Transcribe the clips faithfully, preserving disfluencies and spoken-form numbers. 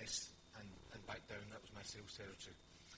Inverness and, and back down. That was my sales territory.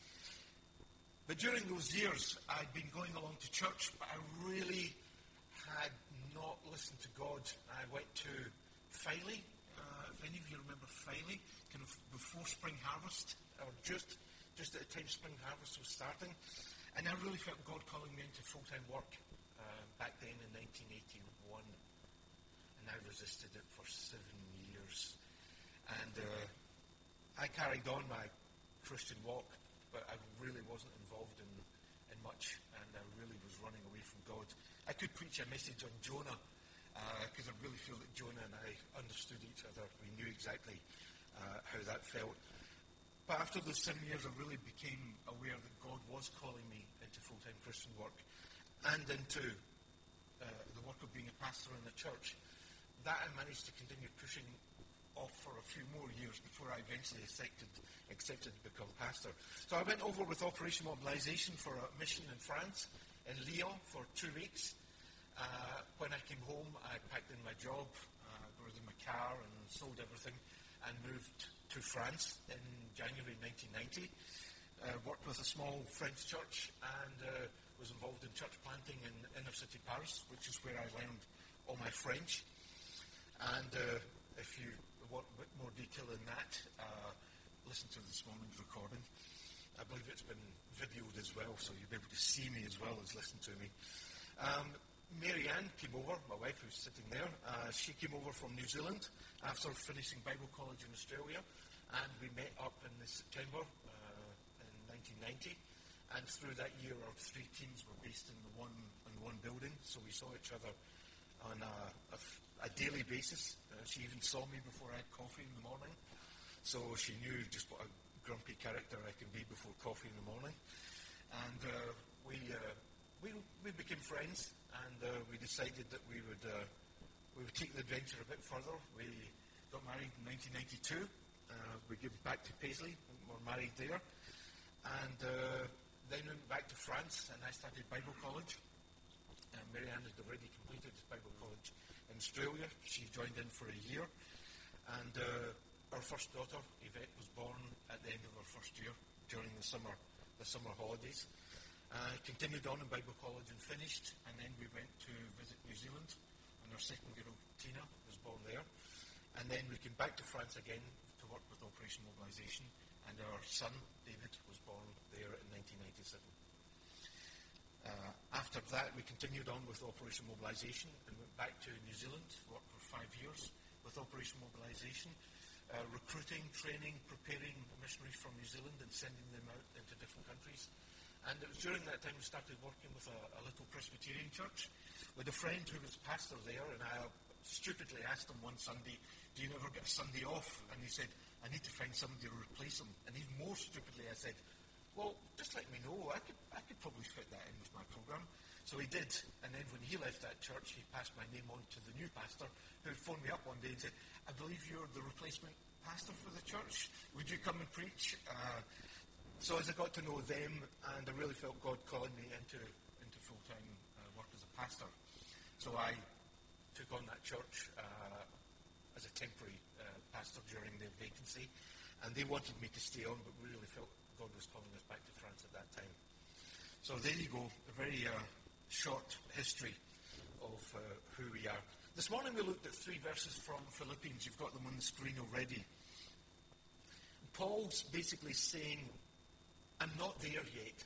But during those years, I'd been going along to church, but I really had not listened to God. I went to Filey. Uh, if any of you remember Filey, kind of before Spring Harvest, or just, just at the time Spring Harvest was starting. And I really felt God calling me into full-time work uh, back then in nineteen eighty-one. And I resisted it for seven years. And uh, I carried on my Christian walk, but I really wasn't involved in, in much, and I really was running away from God. I could preach a message on Jonah, because uh, I really feel that Jonah and I understood each other. We knew exactly uh, how that felt. But after those seven years, I really became aware that God was calling me into full-time Christian work and into uh, the work of being a pastor in the church. That I managed to continue pushing off for a few more years before I eventually accepted, accepted to become pastor. So I went over with Operation Mobilization for a mission in France, in Lyon, for two weeks. Uh, when I came home, I packed in my job, uh, got in my car and sold everything and moved to France in January nineteen ninety. Uh, worked with a small French church and uh, was involved in church planting in inner city Paris, which is where I learned all my French. And uh, if you want a bit more detail in that, uh, listen to this morning's recording. I believe it's been videoed as well, so you'll be able to see me as well as listen to me. Um, Mary Ann came over, my wife who's sitting there. Uh, she came over from New Zealand after finishing Bible college in Australia, and we met up in September uh, in nineteen ninety. And through that year, our three teams were based in the one in one building, so we saw each other on a, a, a daily basis. Uh, she even saw me before I had coffee in the morning, so she knew just what a grumpy character I can be before coffee in the morning. And uh, we, uh, we we became friends, and uh, we decided that we would uh, we would take the adventure a bit further. We got married in nineteen ninety-two. Uh, we came back to Paisley, and were married there, and uh, then went back to France, and I started Bible college. Uh, Mary Ann had already completed Bible college in Australia. She joined in for a year, and uh, our first daughter, Yvette, was born at the end of our first year during the summer, the summer holidays. Uh, continued on in Bible college and finished, and then we went to visit New Zealand, and our second girl, Tina, was born there. And then we came back to France again to work with Operation Mobilization, and our son, David, was born there in nineteen ninety-seven. Uh, after that, we continued on with Operation Mobilization and went back to New Zealand, worked for five years with Operation Mobilization, uh, recruiting, training, preparing missionaries from New Zealand and sending them out into different countries. And it was during that time we started working with a, a little Presbyterian church with a friend who was pastor there, and I stupidly asked him one Sunday, do you never get a Sunday off? And he said, I need to find somebody to replace him. And even more stupidly I said, well, just let me know. I could I could probably fit that in with my program. So he did. And then when he left that church, he passed my name on to the new pastor, who phoned me up one day and said, I believe you're the replacement pastor for the church. Would you come and preach? Uh, so as I got to know them, and I really felt God calling me into, into full-time uh, work as a pastor. So I took on that church uh, as a temporary uh, pastor during their vacancy. And they wanted me to stay on, but we really felt God was calling us back to France at that time. So there you go, a very uh, short history of uh, who we are. This morning we looked at three verses from Philippians. You've got them on the screen already. Paul's basically saying, I'm not there yet.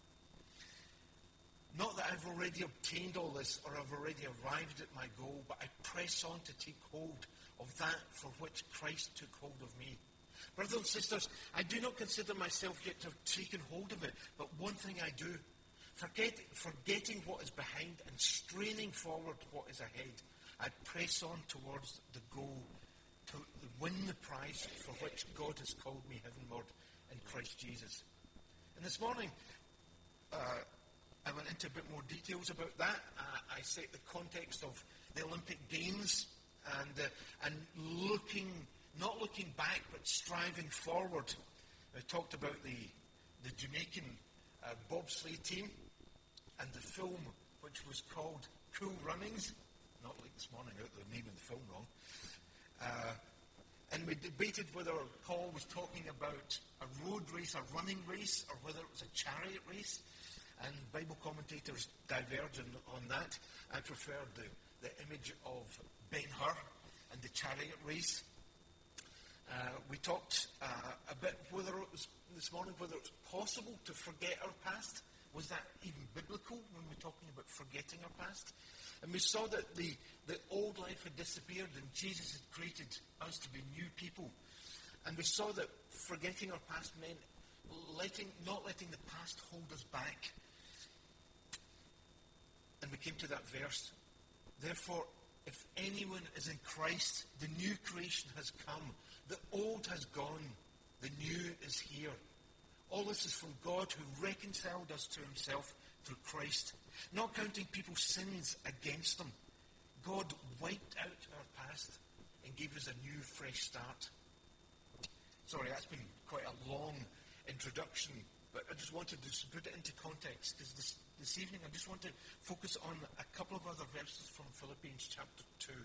Not that I've already obtained all this or I've already arrived at my goal, but I press on to take hold of that for which Christ took hold of me. Brothers and sisters, I do not consider myself yet to have taken hold of it, but one thing I do, forget, forgetting what is behind and straining forward what is ahead, I press on towards the goal to win the prize for which God has called me heavenward in Christ Jesus. And this morning, uh, I went into a bit more details about that. Uh, I set the context of the Olympic Games and uh, and looking, not looking back, but striving forward. I talked about the the Jamaican uh, bobsleigh team and the film, which was called Cool Runnings. Not like this morning, I got the name of the film wrong. Uh, and and we debated whether Paul was talking about a road race, a running race, or whether it was a chariot race. And Bible commentators diverge on, on that. I prefer the, the image of Ben-Hur and the chariot race. Uh, we talked uh, a bit whether it was this morning whether it was possible to forget our past. Was that even biblical when we're talking about forgetting our past? And we saw that the, the old life had disappeared and Jesus had created us to be new people. And we saw that forgetting our past meant letting, not letting the past hold us back. And we came to that verse. Therefore, if anyone is in Christ, the new creation has come. The old has gone. The new is here. All this is from God who reconciled us to himself through Christ, not counting people's sins against them. God wiped out our past and gave us a new, fresh start. Sorry, that's been quite a long introduction, but I just wanted to put it into context, because this, this evening I just want to focus on a couple of other verses from Philippians chapter two.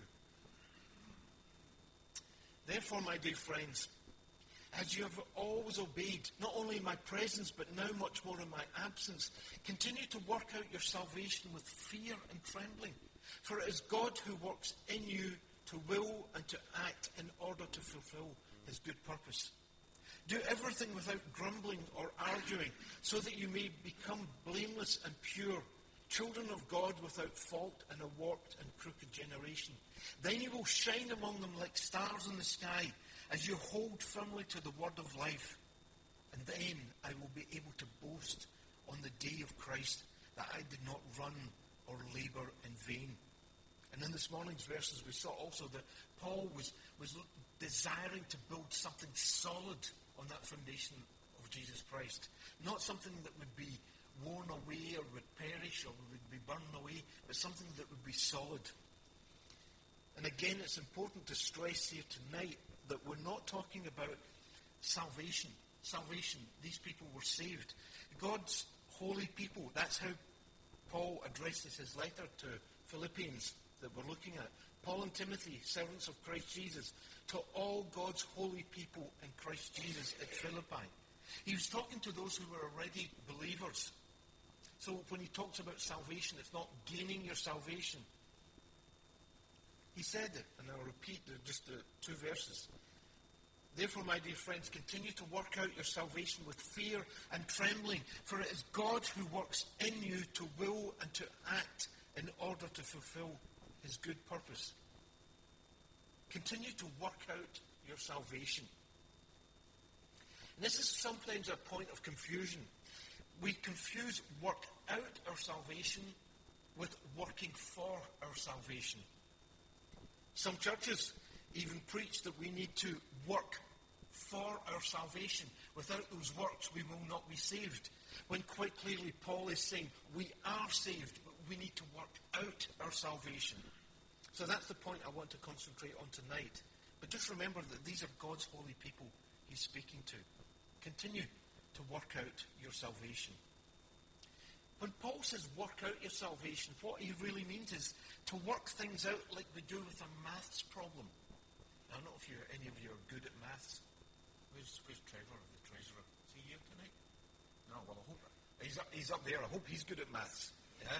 Therefore, my dear friends, as you have always obeyed, not only in my presence, but now much more in my absence, continue to work out your salvation with fear and trembling. For it is God who works in you to will and to act in order to fulfill his good purpose. Do everything without grumbling or arguing, so that you may become blameless and pure, children of God without fault in a warped and crooked generation. Then you will shine among them like stars in the sky, as you hold firmly to the word of life. And then I will be able to boast on the day of Christ that I did not run or labor in vain. And in this morning's verses we saw also that Paul was, was desiring to build something solid on that foundation of Jesus Christ. Not something that would be worn away or would perish or would be burned away, but something that would be solid. And again, it's important to stress here tonight that we're not talking about salvation. Salvation, these people were saved. God's holy people, that's how Paul addresses his letter to Philippians that we're looking at. Paul and Timothy, servants of Christ Jesus, to all God's holy people in Christ Jesus at Philippi. He was talking to those who were already believers. So when he talks about salvation, it's not gaining your salvation. He said it, and I'll repeat just the two verses. Therefore, my dear friends, continue to work out your salvation with fear and trembling, for it is God who works in you to will and to act in order to fulfill his good purpose. Continue to work out your salvation. And this is sometimes a point of confusion. We confuse work out our salvation with working for our salvation. Some churches even preach that we need to work for our salvation. Without those works, we will not be saved. When quite clearly Paul is saying we are saved, but we need to work out our salvation. So that's the point I want to concentrate on tonight. But just remember that these are God's holy people he's speaking to. Continue to work out your salvation. When Paul says work out your salvation, what he really means is to work things out like we do with a maths problem. I don't know if you're, any of you are good at maths. Where's, where's Trevor, the treasurer? Is he here tonight? No, well, I hope he's up, he's up there. I hope he's good at maths. Yeah?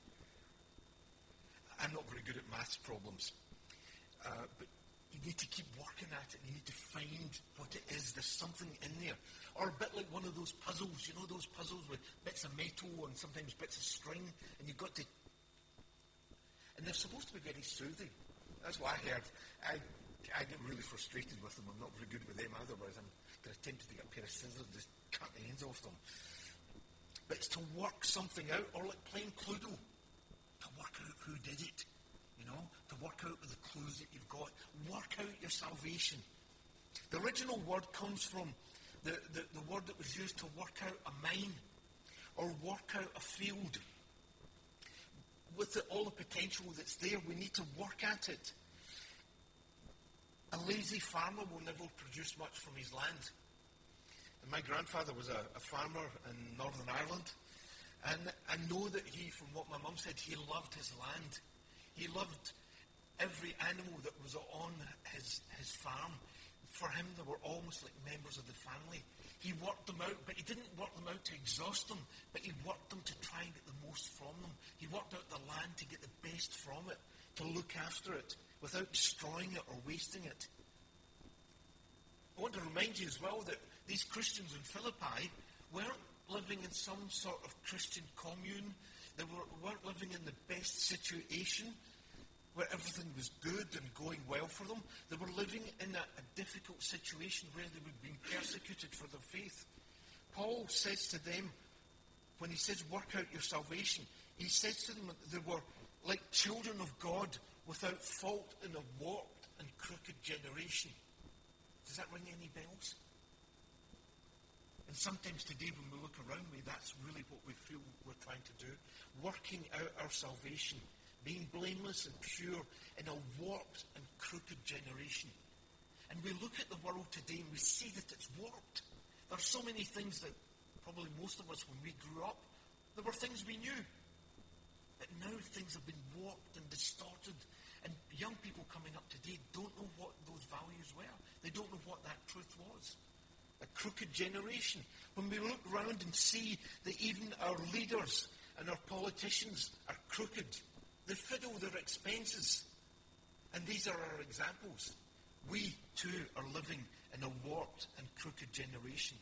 I'm not very good at maths problems. Uh, but you need to keep working at it. You need to find what it is. There's something in there. Or a bit like one of those puzzles. You know those puzzles with bits of metal and sometimes bits of string, and you've got to... And they're supposed to be very soothing. That's what I heard. I, I get really frustrated with them. I'm not very good with them either, whereas I'm kind of tempted to get a pair of scissors and just cut the ends off them. But it's to work something out, or like playing Cluedo. To work out who did it. You know, to work out with the clues that you've got. Work out your salvation. The original word comes from the, the, the word that was used to work out a mine or work out a field. With the, all the potential that's there, we need to work at it. A lazy farmer will never produce much from his land. And my grandfather was a, a farmer in Northern Ireland. And I know that he, from what my mum said, he loved his land. He loved every animal that was on his, his farm. for him, they were almost like members of the family. He worked them out, but he didn't work them out to exhaust them, but he worked them to try and get the most from them. He worked out the land to get the best from it, to look after it, without destroying it or wasting it. I want to remind you as well that these Christians in Philippi weren't living in some sort of Christian commune. They were, weren't living in the best situation where everything was good and going well for them. They were living in a, a difficult situation where they were being persecuted for their faith. Paul says to them, when he says, work out your salvation, he says to them that they were like children of God without fault in a warped and crooked generation. Does that ring any bells? And sometimes today when we look around me, that's really what we feel we're trying to do. Working out our salvation, being blameless and pure in a warped and crooked generation. And we look at the world today and we see that it's warped. There are so many things that probably most of us, when we grew up, there were things we knew. But now things have been warped and distorted. And young people coming up today don't know what those values were. They don't know what that truth was. A crooked generation. When we look around and see that even our leaders and our politicians are crooked, they fiddle their expenses. And these are our examples. We, too, are living in a warped and crooked generation.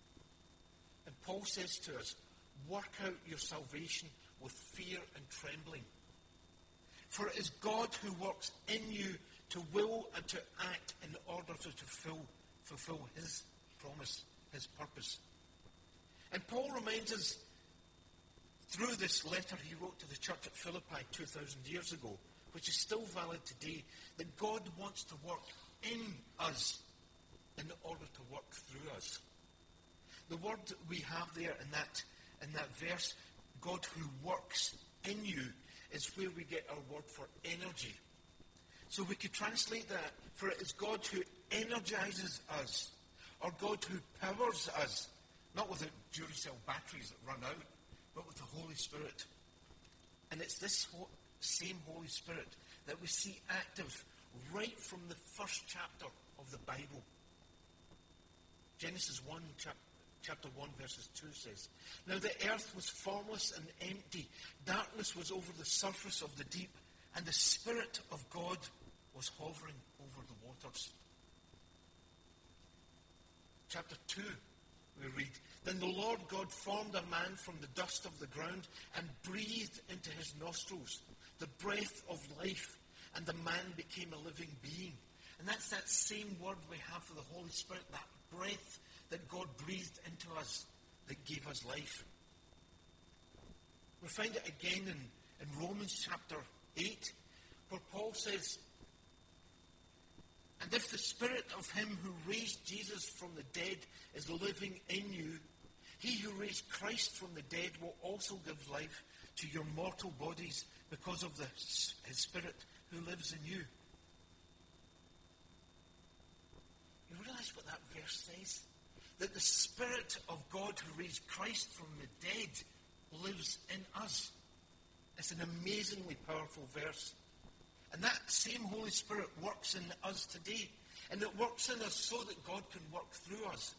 And Paul says to us, work out your salvation with fear and trembling. For it is God who works in you to will and to act in order to fulfill, fulfill his promise, his purpose. And Paul reminds us, through this letter he wrote to the church at Philippi two thousand years ago, which is still valid today, that God wants to work in us in order to work through us. The word we have there in that, in that verse, God who works in you, is where we get our word for energy. So we could translate that, for it is God who energizes us, or God who powers us, not with the Duracell batteries that run out, but with the Holy Spirit. And it's this ho- same Holy Spirit that we see active right from the first chapter of the Bible. Genesis one, chap- chapter one, verses two says, now the earth was formless and empty. Darkness was over the surface of the deep, and the Spirit of God was hovering over the waters. Chapter two, we read, then the Lord God formed a man from the dust of the ground and breathed into his nostrils the breath of life, and the man became a living being. And that's that same word we have for the Holy Spirit, that breath that God breathed into us that gave us life. We find it again in, in Romans chapter eight, where Paul says, and if the Spirit of him who raised Jesus from the dead is living in you, he who raised Christ from the dead will also give life to your mortal bodies because of the, his Spirit who lives in you. You realize what that verse says? That the Spirit of God who raised Christ from the dead lives in us. It's an amazingly powerful verse. And that same Holy Spirit works in us today. And it works in us so that God can work through us.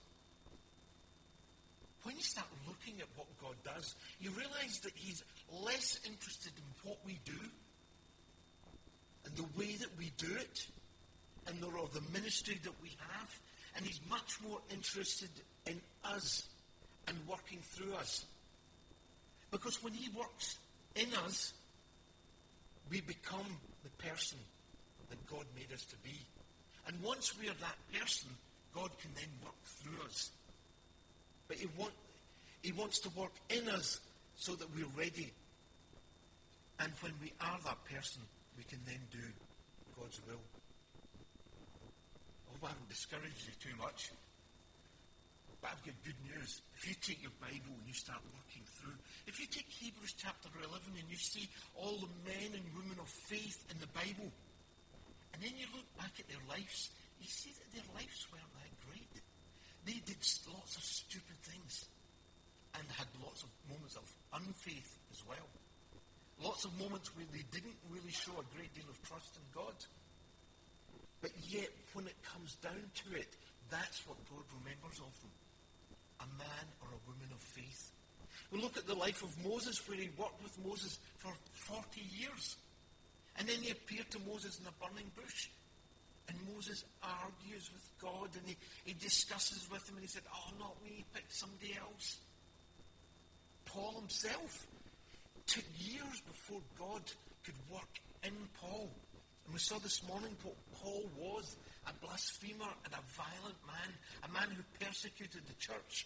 When you start looking at what God does, you realize that he's less interested in what we do and the way that we do it and the, or the ministry that we have. And he's much more interested in us and working through us. Because when he works in us, we become the person that God made us to be. And once we are that person, God can then work through us. But he, want, he wants to work in us so that we're ready. And when we are that person, we can then do God's will. I hope I haven't discouraged you too much. But I've got good news. If you take your Bible and you start working through, if you take Hebrews chapter eleven and you see all the men and women of faith in the Bible, and then you look back at their lives, you see that their lives weren't that great. They did lots of stupid things and had lots of moments of unfaith as well. Lots of moments where they didn't really show a great deal of trust in God. But yet when it comes down to it, that's what God remembers of them. A man or a woman of faith. We look at the life of Moses, where he worked with Moses for forty years. And then he appeared to Moses in a burning bush. And Moses argues with God, and he, he discusses with him, and he said, oh, not me, pick somebody else. Paul himself took years before God could work in Paul. And we saw this morning what Paul was, a blasphemer and a violent man, a man who persecuted the church.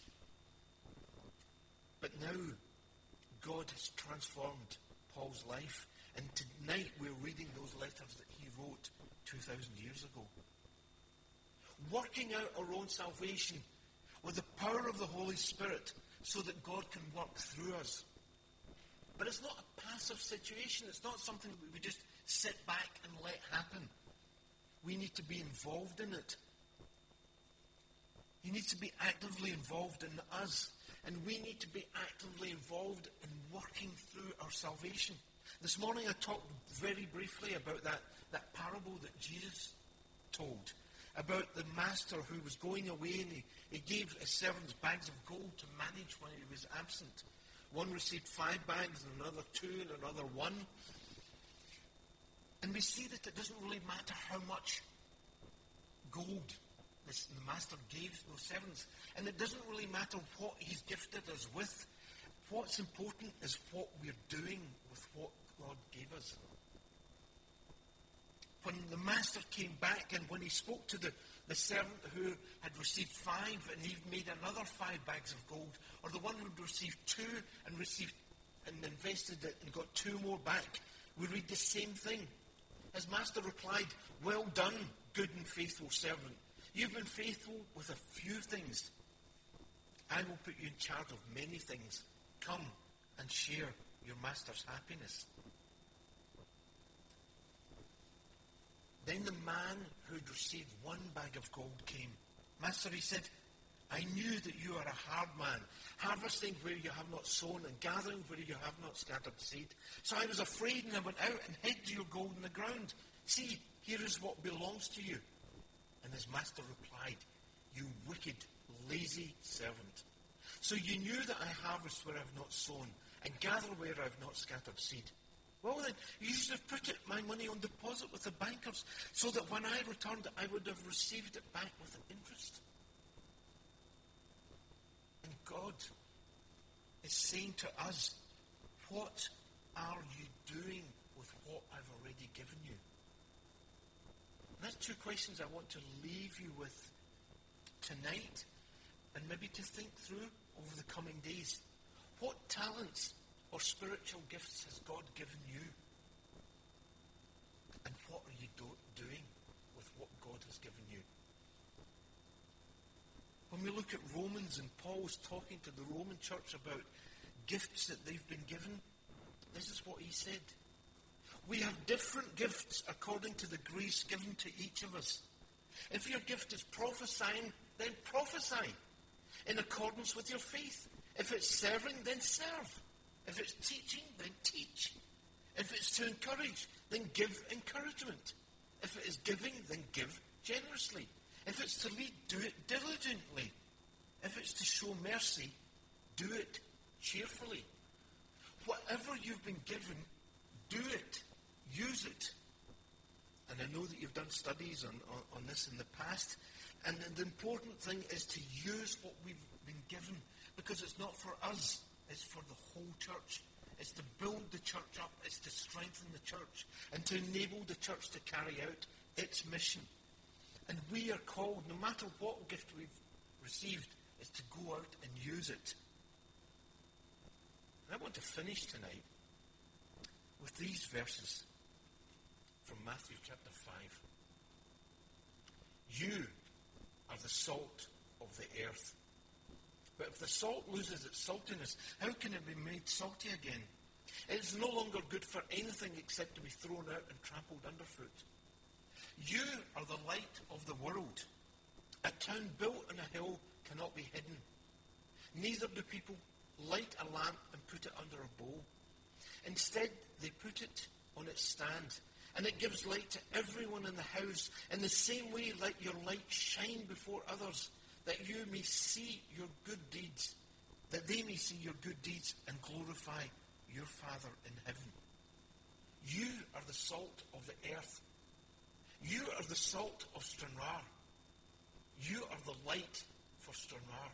But now, God has transformed Paul's life, and tonight we're reading those letters that he wrote two thousand years ago. Working out our own salvation with the power of the Holy Spirit so that God can work through us. But it's not a passive situation. It's not something that we just sit back and let happen. We need to be involved in it. He needs to be actively involved in us. And we need to be actively involved in working through our salvation. This morning I talked very briefly about that, that parable that Jesus told. About the master who was going away, and he, he gave his servants bags of gold to manage when he was absent. One received five bags, and another two, and another one. And we see that it doesn't really matter how much gold this, the master gave those servants. And it doesn't really matter what he's gifted us with. What's important is what we're doing with what God gave us. When the master came back, and when he spoke to the, the servant who had received five and he made another five bags of gold, or the one who had received two and received and invested it and got two more back, we read the same thing. His master replied, well done, good and faithful servant. You've been faithful with a few things. I will put you in charge of many things. Come and share your master's happiness. Then the man who had received one bag of gold came. Master, he said, I knew that you are a hard man, harvesting where you have not sown and gathering where you have not scattered seed. So I was afraid, and I went out and hid your gold in the ground. See, here is what belongs to you. And his master replied, you wicked, lazy servant. So you knew that I harvest where I have not sown and gather where I have not scattered seed. Well then, you should have put it, my money on deposit with the bankers, so that when I returned, I would have received it back with interest. And God is saying to us, what are you doing with what I've already given you? And that's two questions I want to leave you with tonight, and maybe to think through over the coming days. What talents or spiritual gifts has God given you? And what are you do- doing with what God has given you? When we look at Romans, and Paul's talking to the Roman church about gifts that they've been given, this is what he said. We have different gifts according to the grace given to each of us. If your gift is prophesying, then prophesy in accordance with your faith. If it's serving, then serve. If it's teaching, then teach. If it's to encourage, then give encouragement. If it is giving, then give generously. If it's to lead, do it diligently. If it's to show mercy, do it cheerfully. Whatever you've been given, do it. Use it. And I know that you've done studies on, on, on this in the past. And the important thing is to use what we've been given, because it's not for us. It's for the whole church. It's to build the church up. It's to strengthen the church and to enable the church to carry out its mission. And we are called, no matter what gift we've received, is to go out and use it. And I want to finish tonight with these verses from Matthew chapter five. You are the salt of the earth. But if the salt loses its saltiness, how can it be made salty again? It is no longer good for anything except to be thrown out and trampled underfoot. You are the light of the world. A town built on a hill cannot be hidden. Neither do people light a lamp and put it under a bowl. Instead, they put it on its stand, And it gives light to everyone in the house. In the same way, let your light shine before others, that you may see your good deeds, that they may see your good deeds and glorify your Father in heaven. You are the salt of the earth. You are the salt of Stranraer. You are the light for Stranraer.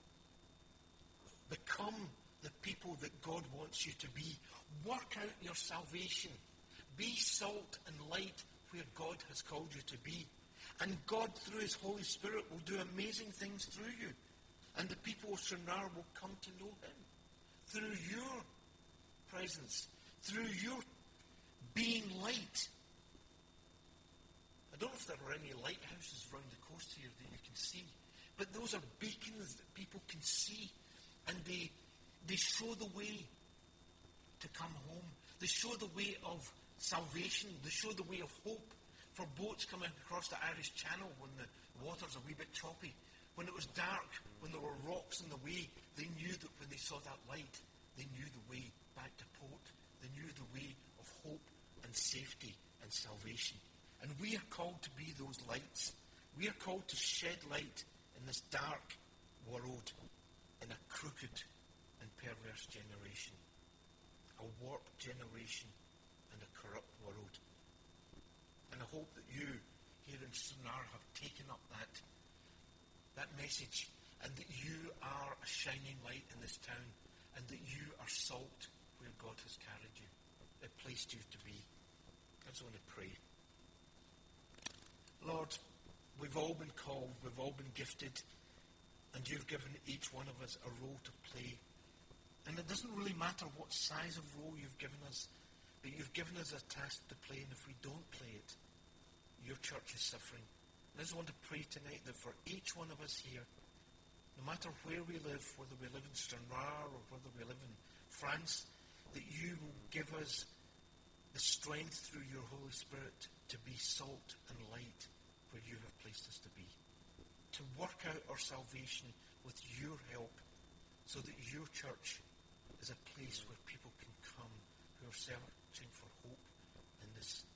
Become the people that God wants you to be. Work out your salvation. Be salt and light where God has called you to be. And God, through his Holy Spirit, will do amazing things through you. And the people of Stranraer will come to know him. Through your presence. Through your being light. I don't know if there are any lighthouses around the coast here that you can see. But those are beacons that people can see. And they, they show the way to come home. They show the way of salvation. They show the way of hope for boats coming across the Irish Channel when the water's a wee bit choppy. When it was dark, when there were rocks in the way, they knew that when they saw that light, they knew the way back to port. They knew the way of hope and safety and salvation. And we are called to be those lights. We are called to shed light in this dark world, in a crooked and perverse generation, a warped generation and a corrupt world. And I hope that you here in Stranraer have taken up that, that message, and that you are a shining light in this town, and that you are salt where God has carried you, uh, placed you to be. I just want to pray. Lord, we've all been called, we've all been gifted, and you've given each one of us a role to play. And it doesn't really matter what size of role you've given us, but you've given us a task to play, and if we don't play it, your church is suffering. And I just want to pray tonight that for each one of us here, no matter where we live, whether we live in Stranraer or whether we live in France, that you will give us the strength through your Holy Spirit to be salt and light where you have placed us to be. To work out our salvation with your help, so that your church is a place where people can come who are searching for hope in this